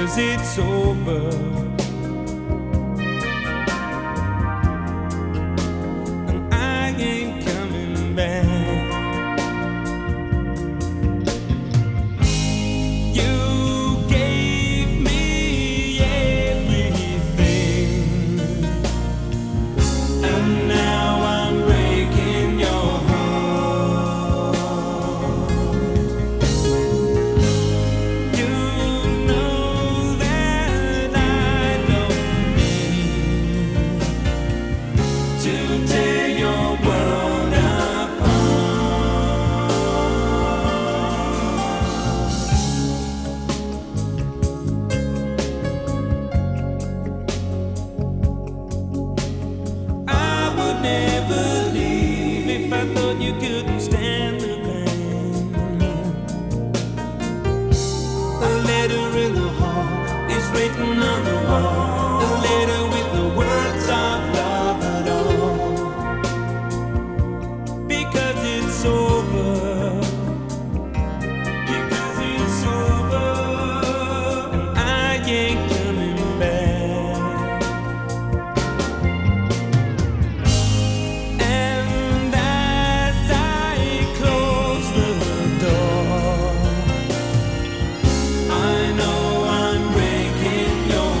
because it's over. And I ain't coming back. You gave me everything, and now I'm breaking your heart. You know that I don't mean to tear your world apart. I would never leave if I thought you couldn't stand the pain. A letter in the hall is written on the wall, a letter with no words of love at all. Because it's over, because it's over, and I ain't coming back. And as I close the door, I know I'm breaking your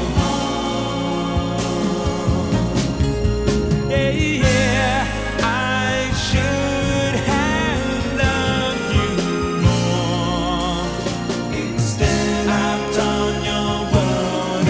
heart. Yeah, yeah, I should have loved you more. Instead, I've torn your world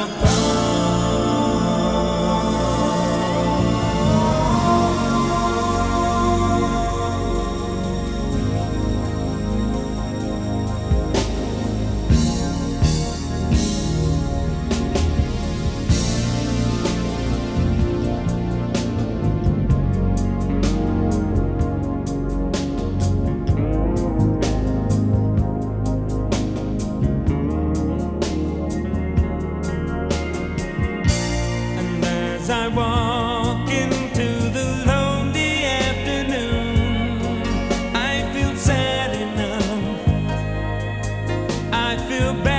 And as I walk into the lonely afternoon, I feel sad enough, I feel bad